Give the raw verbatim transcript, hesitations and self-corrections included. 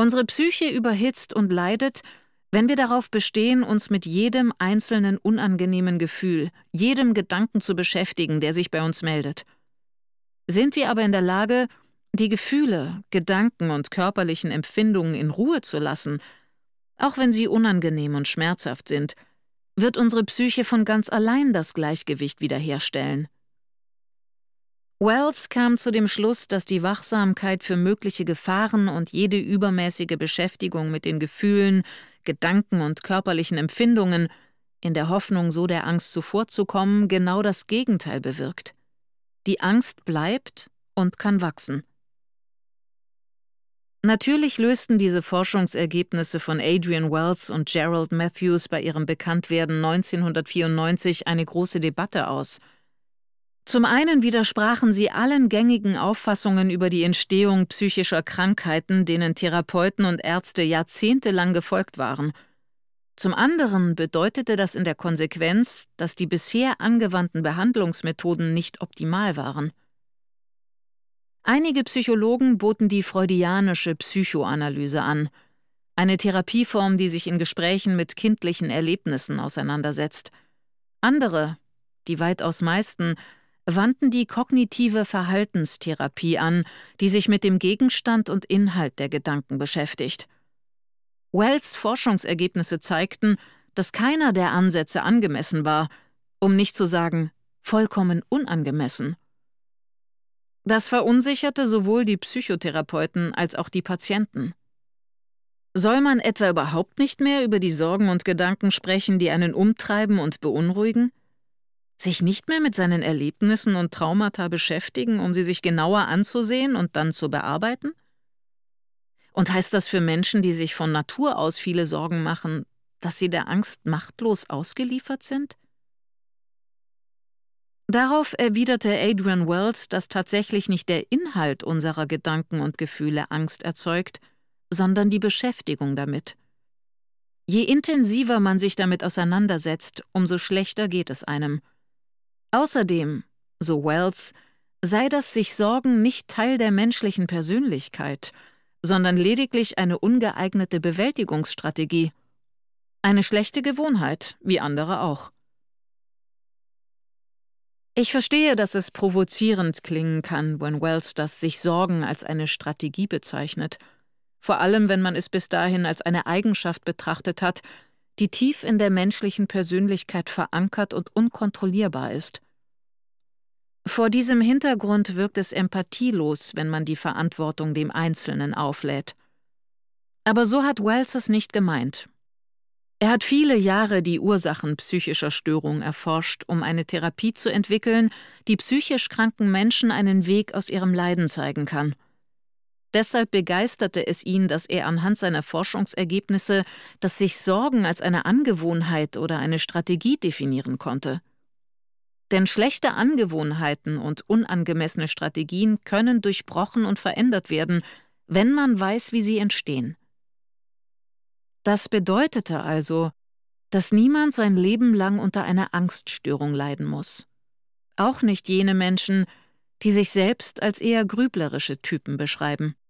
Unsere Psyche überhitzt und leidet, wenn wir darauf bestehen, uns mit jedem einzelnen unangenehmen Gefühl, jedem Gedanken zu beschäftigen, der sich bei uns meldet. Sind wir aber in der Lage, die Gefühle, Gedanken und körperlichen Empfindungen in Ruhe zu lassen, auch wenn sie unangenehm und schmerzhaft sind, wird unsere Psyche von ganz allein das Gleichgewicht wiederherstellen. Wells kam zu dem Schluss, dass die Wachsamkeit für mögliche Gefahren und jede übermäßige Beschäftigung mit den Gefühlen, Gedanken und körperlichen Empfindungen, in der Hoffnung, so der Angst zuvorzukommen, genau das Gegenteil bewirkt. Die Angst bleibt und kann wachsen. Natürlich lösten diese Forschungsergebnisse von Adrian Wells und Gerald Matthews bei ihrem Bekanntwerden neunzehnhundertvierundneunzig eine große Debatte aus. Zum einen widersprachen sie allen gängigen Auffassungen über die Entstehung psychischer Krankheiten, denen Therapeuten und Ärzte jahrzehntelang gefolgt waren. Zum anderen bedeutete das in der Konsequenz, dass die bisher angewandten Behandlungsmethoden nicht optimal waren. Einige Psychologen boten die freudianische Psychoanalyse an, eine Therapieform, die sich in Gesprächen mit kindlichen Erlebnissen auseinandersetzt. Andere, die weitaus meisten, wandten die kognitive Verhaltenstherapie an, die sich mit dem Gegenstand und Inhalt der Gedanken beschäftigt. Wells Forschungsergebnisse zeigten, dass keiner der Ansätze angemessen war, um nicht zu sagen, vollkommen unangemessen. Das verunsicherte sowohl die Psychotherapeuten als auch die Patienten. Soll man etwa überhaupt nicht mehr über die Sorgen und Gedanken sprechen, die einen umtreiben und beunruhigen? Sich nicht mehr mit seinen Erlebnissen und Traumata beschäftigen, um sie sich genauer anzusehen und dann zu bearbeiten? Und heißt das für Menschen, die sich von Natur aus viele Sorgen machen, dass sie der Angst machtlos ausgeliefert sind? Darauf erwiderte Adrian Wells, dass tatsächlich nicht der Inhalt unserer Gedanken und Gefühle Angst erzeugt, sondern die Beschäftigung damit. Je intensiver man sich damit auseinandersetzt, umso schlechter geht es einem. Außerdem, so Wells, sei das sich Sorgen nicht Teil der menschlichen Persönlichkeit, sondern lediglich eine ungeeignete Bewältigungsstrategie. Eine schlechte Gewohnheit, wie andere auch. Ich verstehe, dass es provozierend klingen kann, wenn Wells das sich Sorgen als eine Strategie bezeichnet, vor allem wenn man es bis dahin als eine Eigenschaft betrachtet hat, die tief in der menschlichen Persönlichkeit verankert und unkontrollierbar ist. Vor diesem Hintergrund wirkt es empathielos, wenn man die Verantwortung dem Einzelnen auflädt. Aber so hat Wells es nicht gemeint. Er hat viele Jahre die Ursachen psychischer Störungen erforscht, um eine Therapie zu entwickeln, die psychisch kranken Menschen einen Weg aus ihrem Leiden zeigen kann. Deshalb begeisterte es ihn, dass er anhand seiner Forschungsergebnisse das sich Sorgen als eine Angewohnheit oder eine Strategie definieren konnte. Denn schlechte Angewohnheiten und unangemessene Strategien können durchbrochen und verändert werden, wenn man weiß, wie sie entstehen. Das bedeutete also, dass niemand sein Leben lang unter einer Angststörung leiden muss. Auch nicht jene Menschen, die sich selbst als eher grüblerische Typen beschreiben.